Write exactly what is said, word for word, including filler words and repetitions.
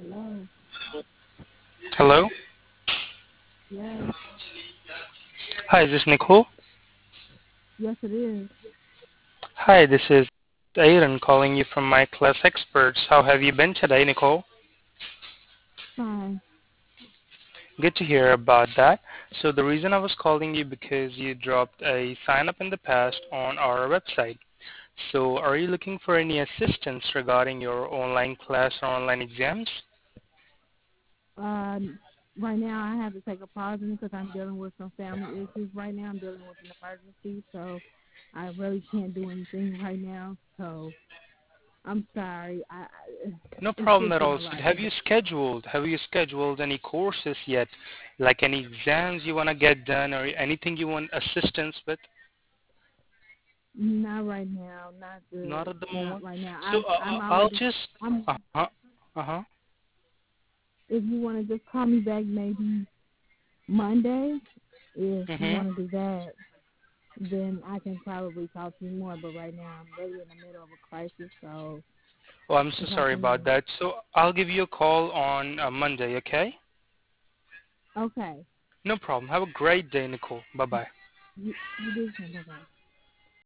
Hello. Hello. Yes. Hi, is this Nicole? Yes, it is. Hi, this is Aaron calling you from my class experts. How have you been today, Nicole? Fine. Good to hear about that. So the reason I was calling you because you dropped a sign up in the past on our website. So are you looking for any assistance regarding your online class or online exams? Um, right now I have to take a pause because I'm dealing with some family issues right now. I'm dealing with an emergency, so I really can't do anything right now. So I'm sorry. I, I No it's problem just at been all. a So lot. have you scheduled have you scheduled any courses yet? Like any exams you want to get done or anything you want assistance with? Not right now. Not Not good. at the Not moment. right now. So I'm uh, I'm I'll already. just I'm. uh-huh, uh-huh. If you want to just call me back, maybe Monday. If you Mhm. want to do that, then I can probably talk to you more. But right now, I'm really in the middle of a crisis, so Oh, I'm so if I sorry about can, that. So I'll give you a call on uh, Monday, okay? okay, No problem. Have a great day, Nicole. Bye-bye. you you do something.